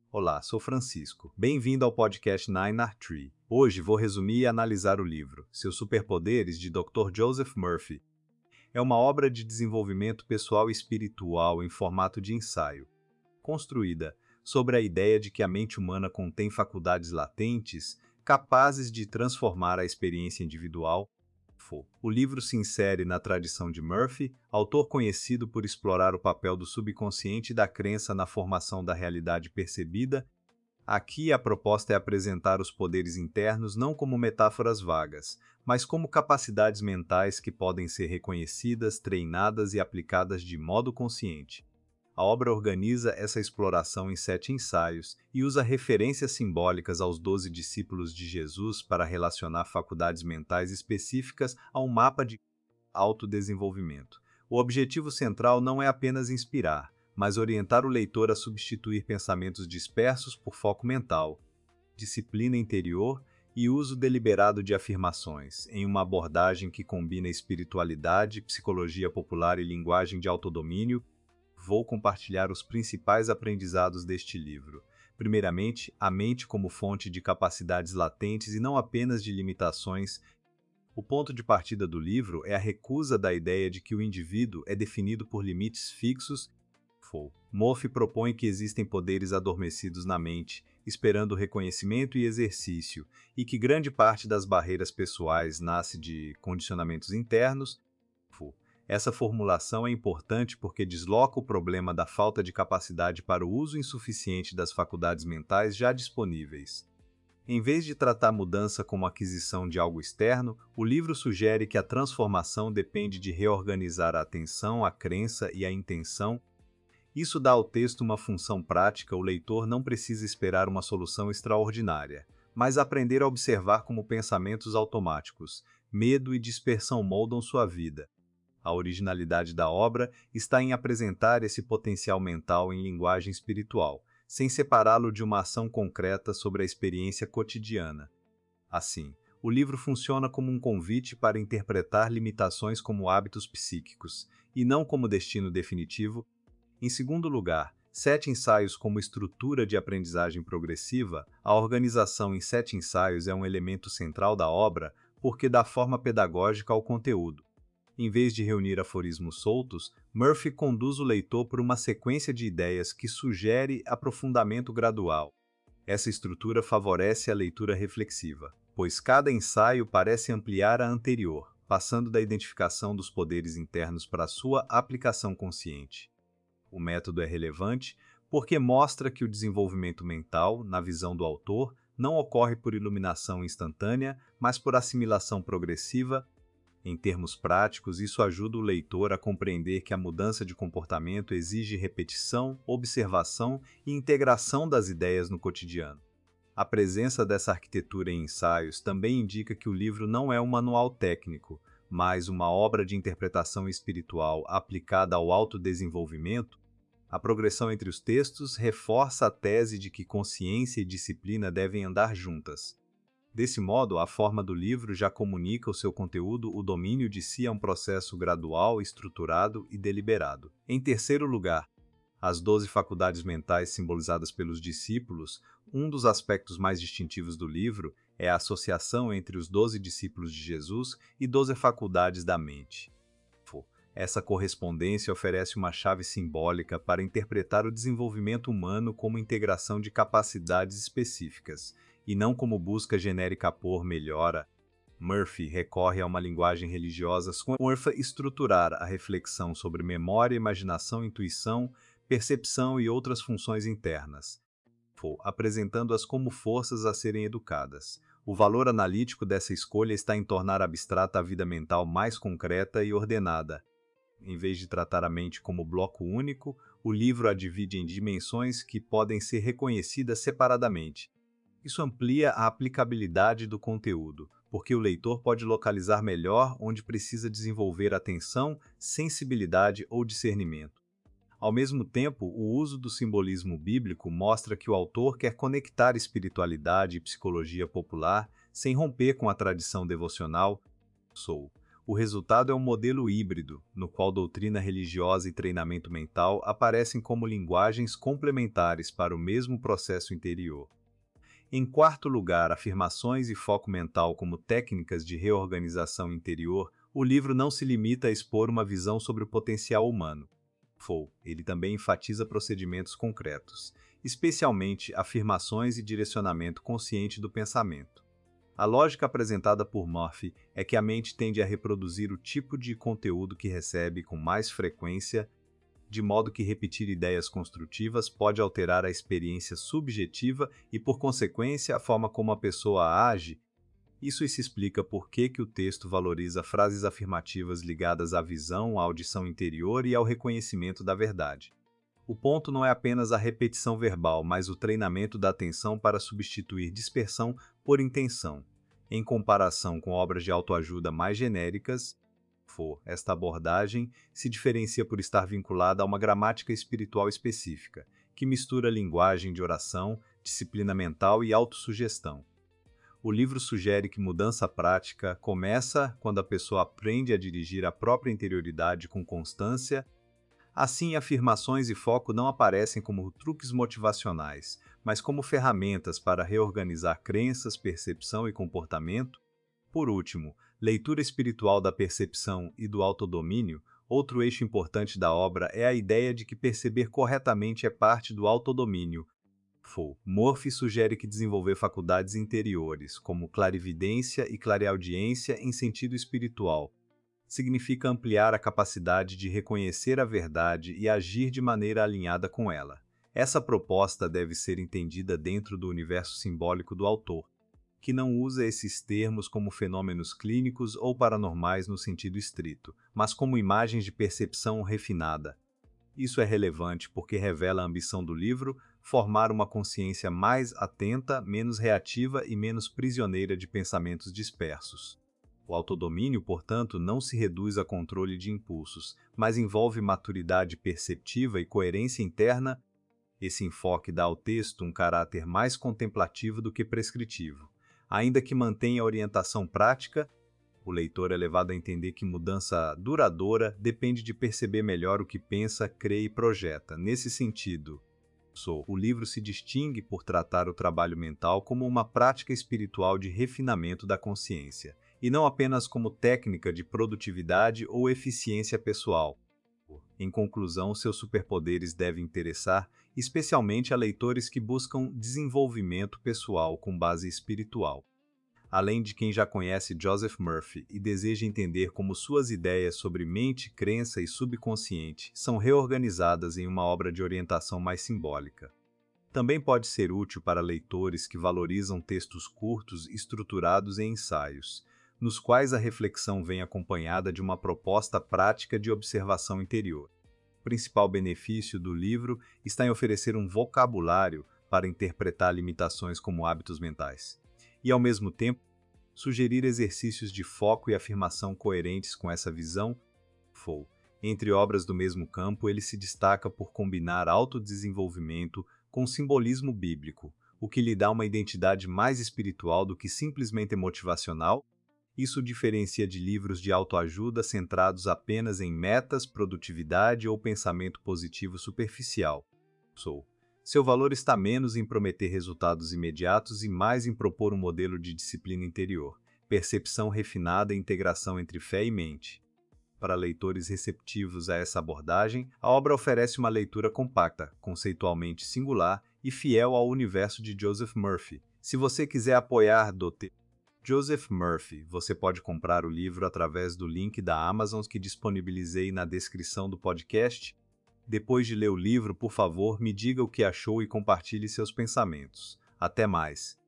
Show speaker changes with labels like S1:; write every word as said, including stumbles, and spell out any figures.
S1: Olá, sou Francisco. Bem-vindo ao podcast Nine Art Tree. Hoje vou resumir e analisar o livro Seus Superpoderes, de doutor Joseph Murphy. É uma obra de desenvolvimento pessoal e espiritual em formato de ensaio, construída sobre a ideia de que a mente humana contém faculdades latentes capazes de transformar a experiência individual. O livro se insere na tradição de Murphy, autor conhecido por explorar o papel do subconsciente e da crença na formação da realidade percebida. Aqui a proposta é apresentar os poderes internos não como metáforas vagas, mas como capacidades mentais que podem ser reconhecidas, treinadas e aplicadas de modo consciente. A obra organiza essa exploração em sete ensaios e usa referências simbólicas aos doze discípulos de Jesus para relacionar faculdades mentais específicas a um mapa de autodesenvolvimento. O objetivo central não é apenas inspirar, mas orientar o leitor a substituir pensamentos dispersos por foco mental, disciplina interior e uso deliberado de afirmações, em uma abordagem que combina espiritualidade, psicologia popular e linguagem de autodomínio. Vou compartilhar os principais aprendizados deste livro. Primeiramente, a mente como fonte de capacidades latentes e não apenas de limitações. O ponto de partida do livro é a recusa da ideia de que o indivíduo é definido por limites fixos. Murphy propõe que existem poderes adormecidos na mente, esperando reconhecimento e exercício, e que grande parte das barreiras pessoais nasce de condicionamentos internos. Essa formulação é importante porque desloca o problema da falta de capacidade para o uso insuficiente das faculdades mentais já disponíveis. Em vez de tratar a mudança como aquisição de algo externo, o livro sugere que a transformação depende de reorganizar a atenção, a crença e a intenção. Isso dá ao texto uma função prática. O leitor não precisa esperar uma solução extraordinária, mas aprender a observar como pensamentos automáticos, medo e dispersão moldam sua vida. A originalidade da obra está em apresentar esse potencial mental em linguagem espiritual, sem separá-lo de uma ação concreta sobre a experiência cotidiana. Assim, o livro funciona como um convite para interpretar limitações como hábitos psíquicos, e não como destino definitivo. Em segundo lugar, sete ensaios como estrutura de aprendizagem progressiva. A organização em sete ensaios é um elemento central da obra porque dá forma pedagógica ao conteúdo. Em vez de reunir aforismos soltos, Murphy conduz o leitor por uma sequência de ideias que sugere aprofundamento gradual. Essa estrutura favorece a leitura reflexiva, pois cada ensaio parece ampliar a anterior, passando da identificação dos poderes internos para a sua aplicação consciente. O método é relevante porque mostra que o desenvolvimento mental, na visão do autor, não ocorre por iluminação instantânea, mas por assimilação progressiva. Em termos práticos, isso ajuda o leitor a compreender que a mudança de comportamento exige repetição, observação e integração das ideias no cotidiano. A presença dessa arquitetura em ensaios também indica que o livro não é um manual técnico, mas uma obra de interpretação espiritual aplicada ao autodesenvolvimento. A progressão entre os textos reforça a tese de que consciência e disciplina devem andar juntas. Desse modo, a forma do livro já comunica o seu conteúdo. O domínio de si é um processo gradual, estruturado e deliberado. Em terceiro lugar, as doze faculdades mentais simbolizadas pelos discípulos. Um dos aspectos mais distintivos do livro é a associação entre os doze discípulos de Jesus e doze faculdades da mente. Essa correspondência oferece uma chave simbólica para interpretar o desenvolvimento humano como integração de capacidades específicas, e não como busca genérica por melhora. Murphy recorre a uma linguagem religiosa com estruturar a reflexão sobre memória, imaginação, intuição, percepção e outras funções internas, apresentando-as como forças a serem educadas. O valor analítico dessa escolha está em tornar abstrata a vida mental mais concreta e ordenada. Em vez de tratar a mente como bloco único, o livro a divide em dimensões que podem ser reconhecidas separadamente. Isso amplia a aplicabilidade do conteúdo, porque o leitor pode localizar melhor onde precisa desenvolver atenção, sensibilidade ou discernimento. Ao mesmo tempo, o uso do simbolismo bíblico mostra que o autor quer conectar espiritualidade e psicologia popular sem romper com a tradição devocional. Sou. O resultado é um modelo híbrido, no qual doutrina religiosa e treinamento mental aparecem como linguagens complementares para o mesmo processo interior. Em quarto lugar, afirmações e foco mental como técnicas de reorganização interior, o livro não se limita a expor uma visão sobre o potencial humano. Ele também enfatiza procedimentos concretos, especialmente afirmações e direcionamento consciente do pensamento. A lógica apresentada por Murphy é que a mente tende a reproduzir o tipo de conteúdo que recebe com mais frequência, de modo que repetir ideias construtivas pode alterar a experiência subjetiva e, por consequência, a forma como a pessoa age. Isso se explica por que que o texto valoriza frases afirmativas ligadas à visão, à audição interior e ao reconhecimento da verdade. O ponto não é apenas a repetição verbal, mas o treinamento da atenção para substituir dispersão por intenção. Em comparação com obras de autoajuda mais genéricas, esta abordagem se diferencia por estar vinculada a uma gramática espiritual específica, que mistura linguagem de oração, disciplina mental e autossugestão. O livro sugere que mudança prática começa quando a pessoa aprende a dirigir a própria interioridade com constância. Assim, afirmações e foco não aparecem como truques motivacionais, mas como ferramentas para reorganizar crenças, percepção e comportamento. Por último, leitura espiritual da percepção e do autodomínio. Outro eixo importante da obra é a ideia de que perceber corretamente é parte do autodomínio. Murphy sugere que desenvolver faculdades interiores, como clarividência e clareaudiência em sentido espiritual, significa ampliar a capacidade de reconhecer a verdade e agir de maneira alinhada com ela. Essa proposta deve ser entendida dentro do universo simbólico do autor, que não usa esses termos como fenômenos clínicos ou paranormais no sentido estrito, mas como imagens de percepção refinada. Isso é relevante porque revela a ambição do livro formar uma consciência mais atenta, menos reativa e menos prisioneira de pensamentos dispersos. O autodomínio, portanto, não se reduz a controle de impulsos, mas envolve maturidade perceptiva e coerência interna. Esse enfoque dá ao texto um caráter mais contemplativo do que prescritivo. Ainda que mantenha a orientação prática, o leitor é levado a entender que mudança duradoura depende de perceber melhor o que pensa, crê e projeta. Nesse sentido, o livro se distingue por tratar o trabalho mental como uma prática espiritual de refinamento da consciência, e não apenas como técnica de produtividade ou eficiência pessoal. Em conclusão, seus superpoderes devem interessar especialmente a leitores que buscam desenvolvimento pessoal com base espiritual. Além de quem já conhece Joseph Murphy e deseja entender como suas ideias sobre mente, crença e subconsciente são reorganizadas em uma obra de orientação mais simbólica. Também pode ser útil para leitores que valorizam textos curtos estruturados em ensaios, nos quais a reflexão vem acompanhada de uma proposta prática de observação interior. O principal benefício do livro está em oferecer um vocabulário para interpretar limitações como hábitos mentais, e, ao mesmo tempo, sugerir exercícios de foco e afirmação coerentes com essa visão. Entre obras do mesmo campo, ele se destaca por combinar autodesenvolvimento com simbolismo bíblico, o que lhe dá uma identidade mais espiritual do que simplesmente motivacional. Isso diferencia de livros de autoajuda centrados apenas em metas, produtividade ou pensamento positivo superficial. Seu valor está menos em prometer resultados imediatos e mais em propor um modelo de disciplina interior, percepção refinada e integração entre fé e mente. Para leitores receptivos a essa abordagem, a obra oferece uma leitura compacta, conceitualmente singular e fiel ao universo de Joseph Murphy. Se você quiser apoiar Dr. Joseph Murphy, você pode comprar o livro através do link da Amazon que disponibilizei na descrição do podcast. Depois de ler o livro, por favor, me diga o que achou e compartilhe seus pensamentos. Até mais!